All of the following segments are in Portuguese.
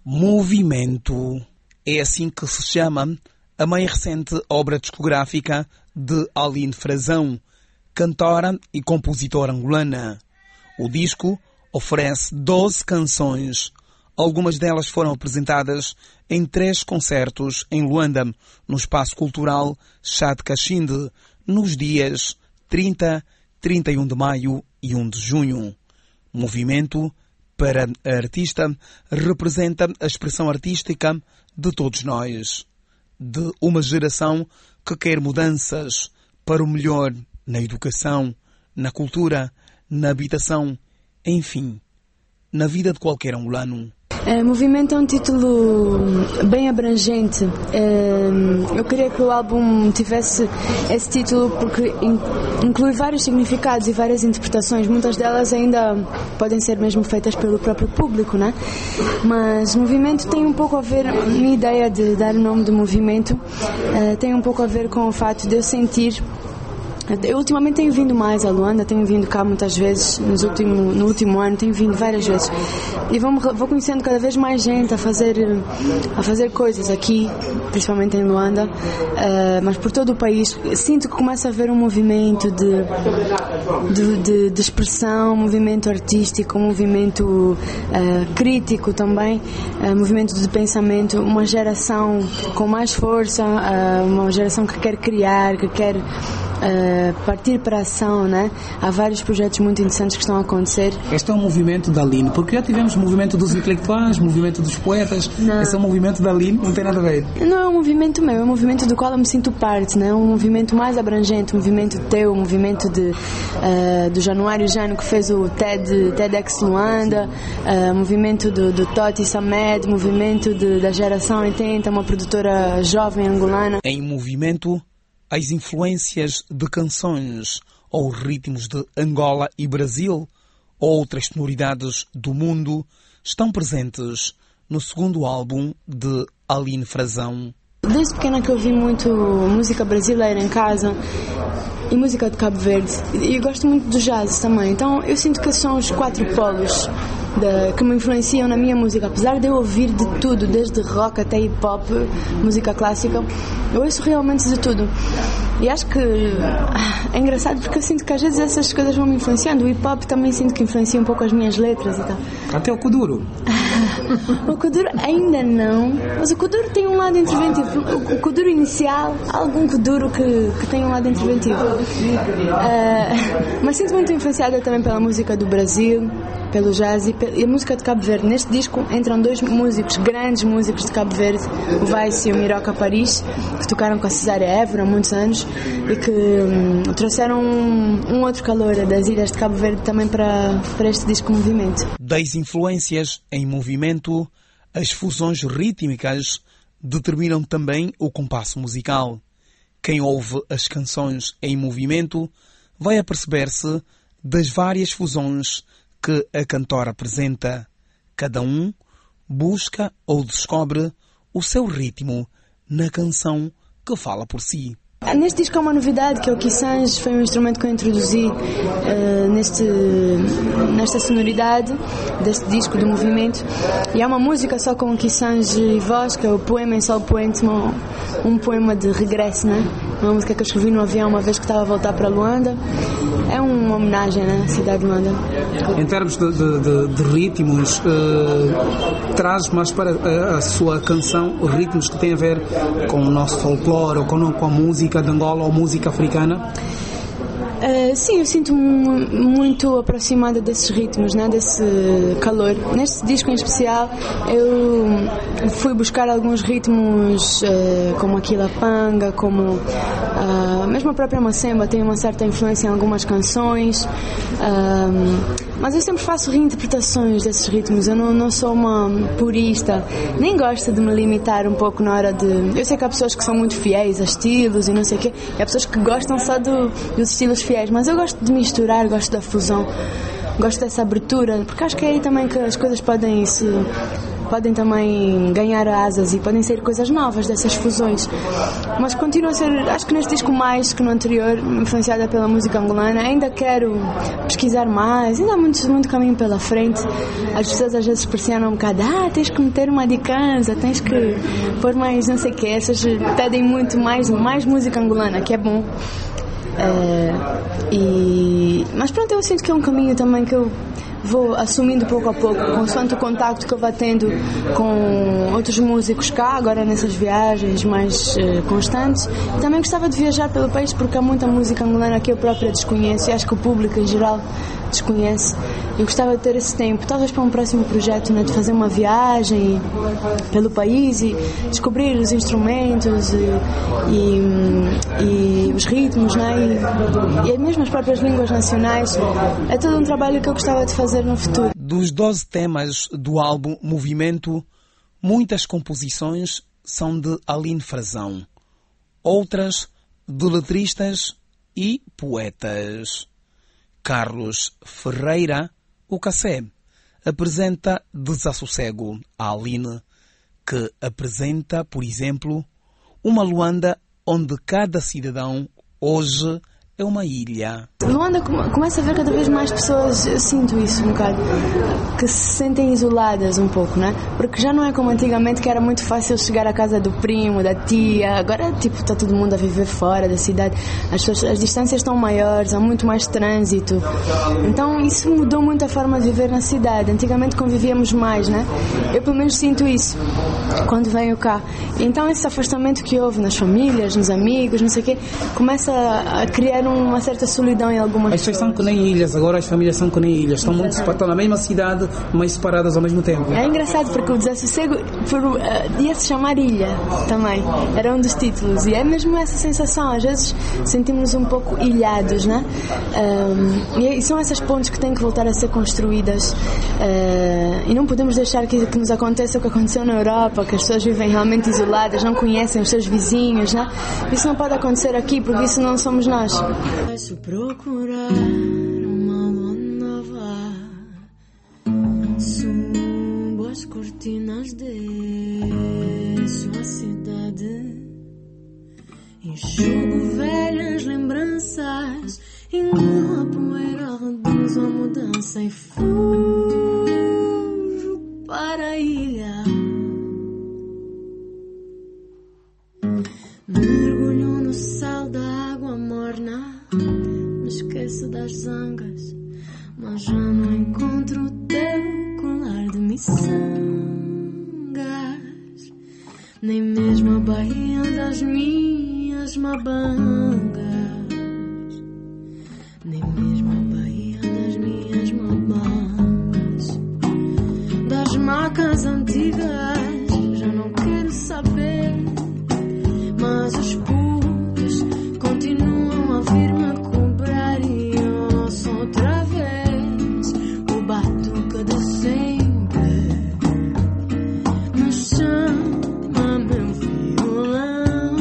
Movimento. É assim que se chama a mais recente obra discográfica de Aline Frazão, cantora e compositora angolana. O disco oferece 12 canções. Algumas delas foram apresentadas em 3 concertos em Luanda, no Espaço Cultural Chá de Caxinde, nos dias 30, 31 de maio e 1 de junho. Movimento, para a artista, representa a expressão artística de todos nós, de uma geração que quer mudanças para o melhor na educação, na cultura, na habitação, enfim, na vida de qualquer angolano. Movimento é um título bem abrangente. Eu queria que o álbum tivesse esse título porque inclui vários significados e várias interpretações. Muitas delas ainda podem ser mesmo feitas pelo próprio público, né? Mas movimento tem um pouco a ver, a minha ideia de dar o nome de movimento tem um pouco a ver com o fato de eu sentir. Eu ultimamente tenho vindo mais a Luanda, tenho vindo cá muitas vezes, no último ano, tenho vindo várias vezes. E vou conhecendo cada vez mais gente a fazer coisas aqui, principalmente em Luanda, mas por todo o país. Sinto que começa a haver um movimento de expressão, um movimento artístico, um movimento crítico também, movimento de pensamento, uma geração com mais força, uma geração que quer criar, que quer partir para a ação, né? Há vários projetos muito interessantes que estão a acontecer. Este é um movimento da Aline, porque já tivemos o movimento dos intelectuais, o movimento dos poetas. Não. Esse é um movimento da Aline, não tem nada a ver. Não é um movimento meu, é um movimento do qual eu me sinto parte, né? Um movimento mais abrangente, um movimento teu, um movimento do Januário Jano, que fez o TEDx Luanda, movimento do Toti Samed, movimento da geração 80, uma produtora jovem angolana. Em movimento, as influências de canções ou ritmos de Angola e Brasil ou outras sonoridades do mundo estão presentes no segundo álbum de Aline Frazão. Desde pequena que eu ouvi muito música brasileira em casa e música de Cabo Verde, e gosto muito do jazz também, então eu sinto que são os 4 polos que me influenciam na minha música. Apesar de eu ouvir de tudo, desde rock até hip hop, música clássica, eu ouço realmente de tudo. E acho que é engraçado porque eu sinto que às vezes essas coisas vão me influenciando. O hip hop também sinto que influencia um pouco as minhas letras e tal. Até o Kuduro. O Kuduro ainda não, mas o Kuduro tem um lado interventivo. O Kuduro inicial, há algum Kuduro que tem um lado interventivo. Mas sinto muito influenciada também pela música do Brasil, pelo jazz e a música de Cabo Verde. Neste disco entram 2 músicos, grandes músicos de Cabo Verde, o Vice e o Miroca Paris, que tocaram com a Cesária Évora há muitos anos e que trouxeram um outro calor das ilhas de Cabo Verde também para este disco Movimento. Das influências em movimento, as fusões rítmicas determinam também o compasso musical. Quem ouve as canções em movimento vai aperceber-se das várias fusões que a cantora apresenta. Cada um busca ou descobre o seu ritmo na canção que fala por si. Neste disco há uma novidade, que é o Kissange, foi um instrumento que eu introduzi nesta sonoridade deste disco do Movimento, e há uma música só com Kissange e voz, que é o Poema em Sol Poente, um poema de regresso, né? Uma música que eu escrevi no avião uma vez que estava a voltar para Luanda. É uma homenagem, né, à cidade de Luanda. Em termos de ritmos, traz mais para a sua canção ritmos que têm a ver com o nosso folclore ou com a música de Angola ou música africana? Sim, eu sinto-me muito aproximada desses ritmos, né, desse calor. Neste disco em especial eu fui buscar alguns ritmos como a Quilapanga, como mesmo a própria Macemba tem uma certa influência em algumas canções, mas eu sempre faço reinterpretações desses ritmos. Eu não sou uma purista, nem gosto de me limitar um pouco na hora de... Eu sei que há pessoas que são muito fiéis a estilos e não sei o quê, e há pessoas que gostam só dos estilos fiéis, mas eu gosto de misturar, gosto da fusão, gosto dessa abertura, porque acho que é aí também que as coisas podem podem também ganhar asas e podem ser coisas novas dessas fusões. Mas continua a ser, acho que neste disco mais que no anterior, influenciada pela música angolana. Ainda quero pesquisar mais, ainda há muito caminho pela frente. As pessoas às vezes pressionam um bocado, tens que meter uma dicanza, tens que pôr mais não sei o que, essas pedem muito mais música angolana, que é bom. Mas pronto, eu sinto que é um caminho também que eu vou assumindo pouco a pouco, consoante o contacto que eu vou tendo com outros músicos cá, agora nessas viagens mais constantes. E também gostava de viajar pelo país, porque há muita música angolana que eu própria desconheço e acho que o público em geral desconhece. Eu gostava de ter esse tempo, talvez para um próximo projeto, né, de fazer uma viagem pelo país e descobrir os instrumentos e os ritmos, né, e mesmo as próprias línguas nacionais. É todo um trabalho que eu gostava de fazer no futuro. Dos 12 temas do álbum Movimento, muitas composições são de Aline Frazão, outras de letristas e poetas. Carlos Ferreira, o Cassé, apresenta Desassossego a Aline, que apresenta, por exemplo, uma Luanda onde cada cidadão hoje é uma ilha. Luanda começa a ver cada vez mais pessoas, eu sinto isso um bocado, que se sentem isoladas um pouco, né? Porque já não é como antigamente, que era muito fácil chegar à casa do primo, da tia. Agora, tipo, está todo mundo a viver fora da cidade. As distâncias estão maiores, há muito mais trânsito. Então isso mudou muito a forma de viver na cidade. Antigamente convivíamos mais, né? Eu pelo menos sinto isso quando venho cá. Então esse afastamento que houve nas famílias, nos amigos, não sei o quê, começa a criar uma certa solidão em algumas pessoas. As pessoas são que nem ilhas, agora as famílias são que nem ilhas. Estão muito separadas, estão na mesma cidade, mas separadas ao mesmo tempo. É engraçado porque o Desassossego ia-se chamar Ilha também. Era um dos títulos. E é mesmo essa sensação. Às vezes sentimos um pouco ilhados, né? E são essas pontes que têm que voltar a ser construídas. E não podemos deixar que nos aconteça o que aconteceu na Europa, que as pessoas vivem realmente isoladas, não conhecem os seus vizinhos, né? Isso não pode acontecer aqui, porque isso não somos nós. Se procurar uma lua nova, subo as cortinas de sua cidade, enxugo velhas lembranças, engulo a poeira, reduzo a mudança e fujo para a ilha. Mergulho no sal da água morna, me esqueço das zangas, mas já não encontro o teu colar de miçangas, nem mesmo a baía das minhas mabangas, nem mesmo a baía das minhas mabangas, das macas antigas, já não quero saber. Mas os putos continuam a vir-me cobrar e eu ouço outra vez o batuque de sempre. Me chama meu violão,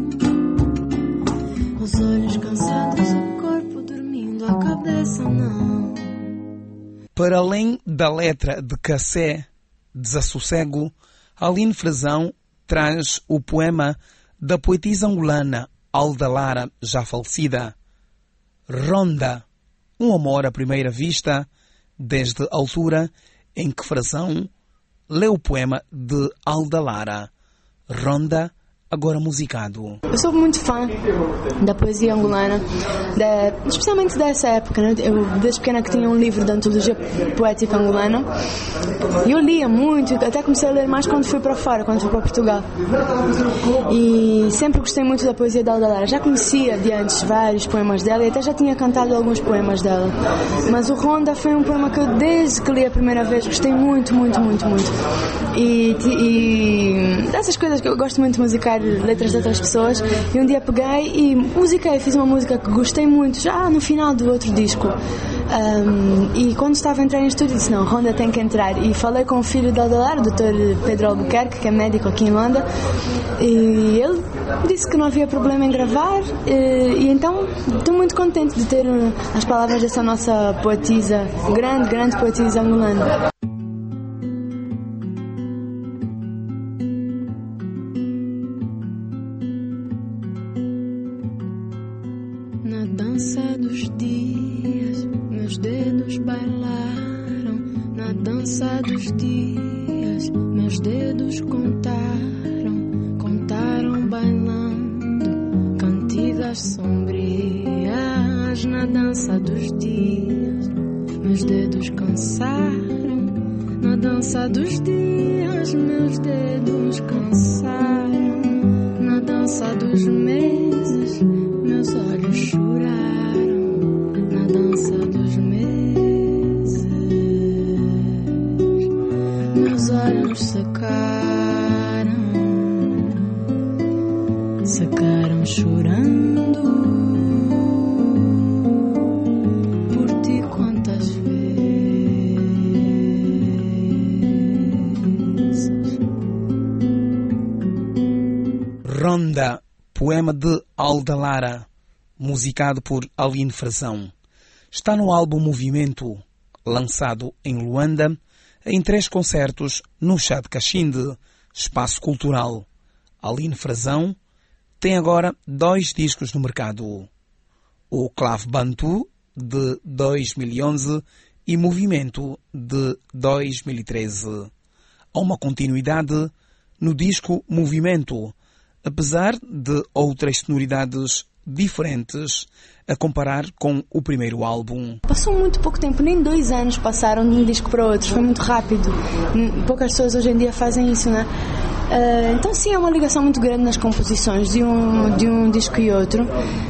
os olhos cansados, o corpo dormindo, a cabeça não. Para além da letra de Cassé, Desassossego, Aline Frazão traz o poema da poetisa angolana Alda Lara, já falecida. Ronda, um amor à primeira vista, desde a altura em que Frazão leu o poema de Alda Lara. Ronda, agora musicado. Eu sou muito fã da poesia angolana, especialmente dessa época, né? Eu desde pequena que tinha um livro da antologia poética angolana e eu lia muito, até comecei a ler mais quando fui para fora, quando fui para Portugal, e sempre gostei muito da poesia da Alda Lara. Já conhecia de antes vários poemas dela e até já tinha cantado alguns poemas dela, mas o Ronda foi um poema que eu desde que li a primeira vez gostei muito e dessas coisas que eu gosto muito de musicar letras de outras pessoas, e um dia peguei e musiquei, fiz uma música que gostei muito já no final do outro disco, e quando estava a entrar em estúdio disse, não, Ronda tem que entrar, e falei com o filho da Alda Lara, o Dr. Pedro Albuquerque, que é médico aqui em Luanda, e ele disse que não havia problema em gravar, e então estou muito contente de ter as palavras dessa nossa poetisa, grande poetisa angolana. dos dias, meus dedos contaram bailando cantigas sombrias na dança dos dias. Meus dedos cansaram na dança dos dias, meus dedos cansaram na dança dos meses, meus olhos choraram na dança dos meses, meus olhos secaram chorando por ti quantas vezes. Ronda, poema de Alda Lara, musicado por Aline Frazão. Está no álbum Movimento, lançado em Luanda, em 3 concertos no Chá de Caxinde, espaço cultural. Aline Frazão tem agora 2 discos no mercado. O Clave Bantu, de 2011, e Movimento, de 2013. Há uma continuidade no disco Movimento, apesar de outras sonoridades diferentes a comparar com o primeiro álbum. Passou muito pouco tempo, nem 2 anos passaram de um disco para outro, foi muito rápido. Poucas pessoas hoje em dia fazem isso, né? Então sim, há uma ligação muito grande nas composições de um disco e outro.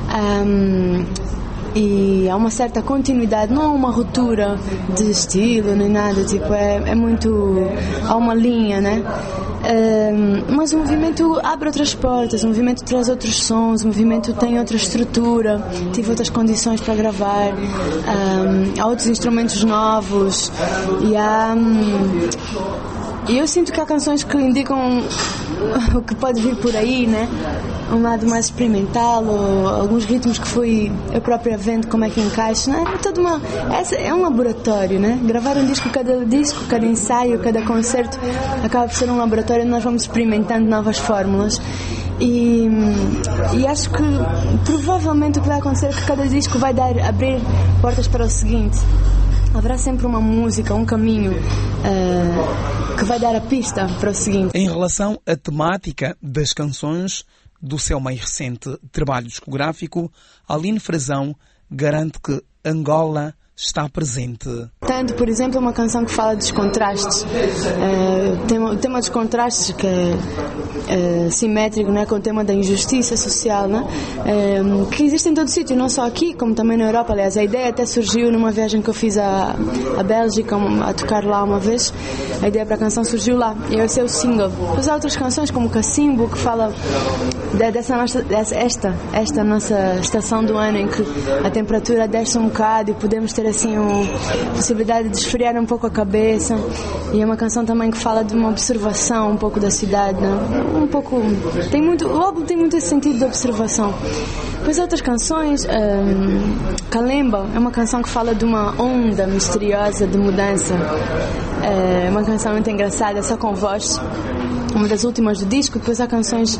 E há uma certa continuidade, não há uma ruptura de estilo nem nada, tipo, é muito, há uma linha, né? Mas o movimento abre outras portas, o movimento traz outros sons, o movimento tem outra estrutura, tive outras condições para gravar, há outros instrumentos novos e eu sinto que há canções que indicam o que pode vir por aí, né? Um lado mais experimental, ou alguns ritmos que fui eu própria vendo como é que encaixa, né? É um laboratório, né? Gravar um disco, cada ensaio, cada concerto acaba por ser um laboratório onde nós vamos experimentando novas fórmulas. E acho que provavelmente o que vai acontecer é que cada disco vai abrir portas para o seguinte. Haverá sempre uma música, um caminho que vai dar a pista para o seguinte. Em relação à temática das canções do seu mais recente trabalho discográfico, Aline Frazão garante que Angola está presente. Tanto, por exemplo, uma canção que fala dos contrastes. O tema dos contrastes, que é simétrico, né, com o tema da injustiça social, né, que existe em todo sítio, não só aqui, como também na Europa. Aliás, a ideia até surgiu numa viagem que eu fiz à Bélgica, a tocar lá uma vez. A ideia para a canção surgiu lá, e esse é o single. Depois há outras canções, como Cacimbo, que fala esta nossa estação do ano em que a temperatura desce um bocado e podemos ter assim a possibilidade de esfriar um pouco a cabeça. E é uma canção também que fala de uma observação um pouco da cidade, né? O álbum tem muito esse sentido de observação. Depois outras canções, Kalemba é uma canção que fala de uma onda misteriosa de mudança. É uma canção muito engraçada, só com voz, uma das últimas do disco. Depois há canções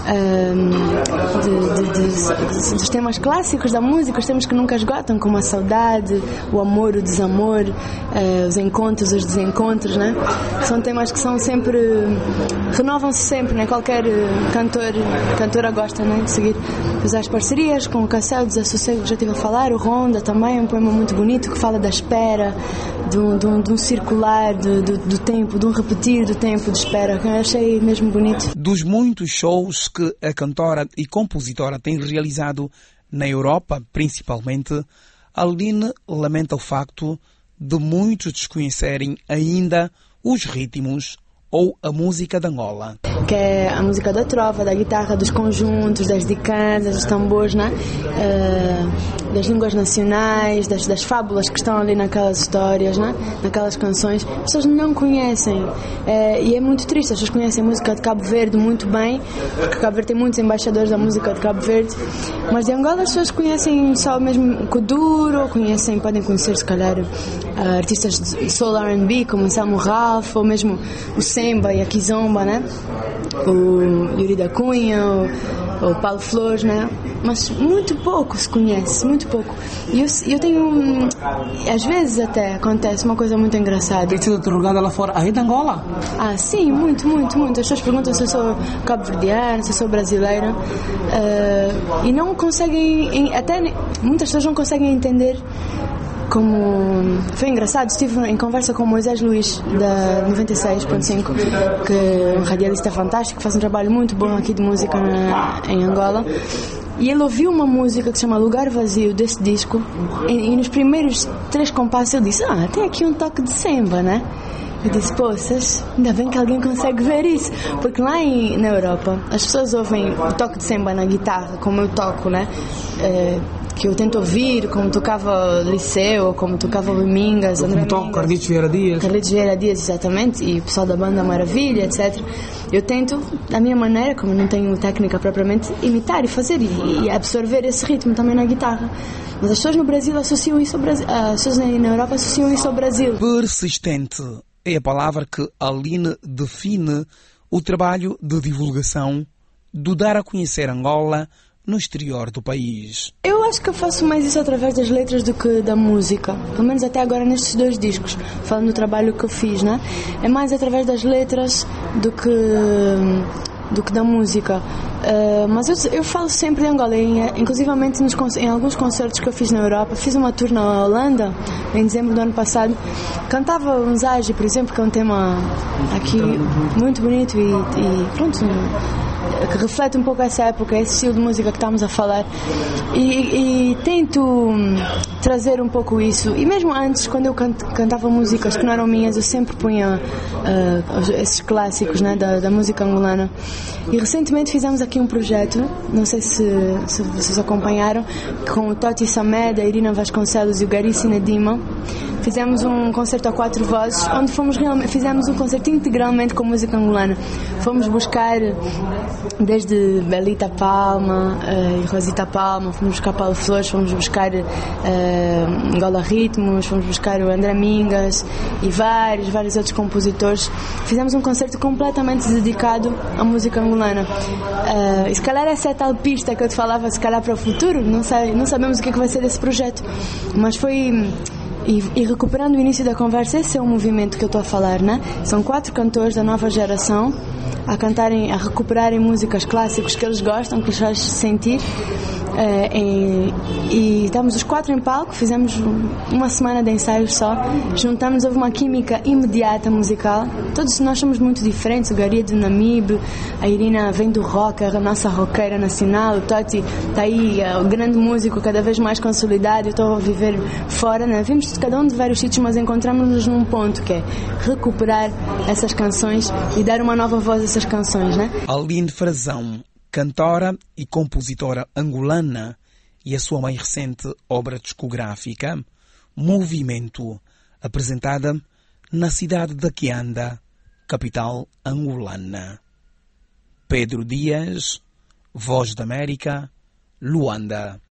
dos temas clássicos da música, os temas que nunca esgotam, como a saudade, o amor, o desamor, os encontros, os desencontros, né? São temas que são sempre, renovam-se sempre, né? Qualquer cantora gosta, né, de seguir. Depois há as parcerias com o Cassel, o Desassossego, que já estive a falar, o Ronda também, um poema muito bonito que fala da espera, de um circular do tempo, de um repetir do tempo de espera, que eu achei mesmo bonito. Dos muitos shows que a cantora e compositora tem realizado na Europa, principalmente, Aline lamenta o facto de muitos desconhecerem ainda os ritmos ou a música de Angola. Que é a música da trova, da guitarra, dos conjuntos, das dicanas, dos tambores, né? Das línguas nacionais, das fábulas que estão ali naquelas histórias, né? Naquelas canções. As pessoas não conhecem. E é muito triste. As pessoas conhecem a música de Cabo Verde muito bem, porque Cabo Verde tem muitos embaixadores da música de Cabo Verde, mas de Angola as pessoas conhecem só mesmo Kuduro, podem conhecer se calhar artistas de soul R&B como Samu Ralph, ou mesmo o Semba e a Kizomba, né? o Yuri da Cunha, o Paulo Flores, né? Mas muito pouco se conhece, muito pouco. E eu tenho, às vezes até acontece uma coisa muito engraçada. Tem sido interrogada lá fora, aí de Angola? Ah, sim, muito. As pessoas perguntam se eu sou cabo-verdiana, se eu sou brasileira, e não conseguem, até muitas pessoas não conseguem entender. Como foi engraçado, estive em conversa com o Moisés Luís da 96.5, que é um radialista fantástico, faz um trabalho muito bom aqui de música em Angola, e ele ouviu uma música que se chama Lugar Vazio desse disco, e nos primeiros 3 compassos ele disse: tem aqui um toque de samba, né? Eu disse: poças, ainda bem que alguém consegue ver isso, porque lá na Europa as pessoas ouvem o toque de samba na guitarra, como eu toco, né? Que eu tento ouvir, como tocava Liceu, como tocava Mingas, André Mingas, toco Carlitos Vieira Dias. Carlitos Vieira Dias, exatamente, e o pessoal da banda Maravilha, etc. Eu tento, da minha maneira, como não tenho técnica propriamente, imitar e fazer e absorver esse ritmo também na guitarra. Mas as pessoas no Brasil associam isso ao Brasil, as pessoas na Europa associam isso ao Brasil. Persistente é a palavra que Aline define o trabalho de divulgação do dar a conhecer Angola no exterior do país. Eu acho que eu faço mais isso através das letras do que da música, pelo menos até agora nestes 2 discos, falando do trabalho que eu fiz, né? É mais através das letras do que da música. Mas eu falo sempre de Angola, inclusivamente em alguns concertos que eu fiz na Europa. Fiz uma tour na Holanda em dezembro do ano passado, cantava um Zage, por exemplo, que é um tema aqui muito bonito e pronto, que reflete um pouco essa época, esse estilo de música que estamos a falar, e tento trazer um pouco isso. E mesmo antes, quando eu cantava músicas que não eram minhas, eu sempre punha esses clássicos, né, da música angolana. E recentemente fizemos aqui um projeto, não sei se vocês acompanharam, com o Toti Samed, a Irina Vasconcelos e o Gary Sinedima. Fizemos um concerto a 4 vozes, onde fizemos um concerto integralmente com música angolana. Fomos buscar desde Belita Palma e Rosita Palma, fomos buscar Paulo Flores, fomos buscar Angola Ritmos, fomos buscar o André Mingas e vários outros compositores. Fizemos um concerto completamente dedicado à música angolana. E se calhar essa é a tal pista que eu te falava, se calhar para o futuro, não sabemos o que vai ser desse projeto, mas foi... E recuperando o início da conversa, esse é o movimento que eu estou a falar, né? São 4 cantores da nova geração a recuperarem músicas clássicas que eles gostam, que lhes faz sentir. E estamos os 4 em palco, fizemos uma semana de ensaios só, juntamos, houve uma química imediata musical. Todos nós somos muito diferentes, o Gary é do Namibe, a Irina vem do rock, a nossa roqueira nacional, o Toti está aí, o grande músico cada vez mais consolidado, eu estou a viver fora, né? Vimos de cada um de vários sítios, mas encontramos-nos num ponto que é recuperar essas canções e dar uma nova voz a essas canções, né? Aline Frazão, cantora e compositora angolana, e a sua mais recente obra discográfica, Movimento, apresentada na cidade de Quianda, capital angolana. Pedro Dias, Voz da América, Luanda.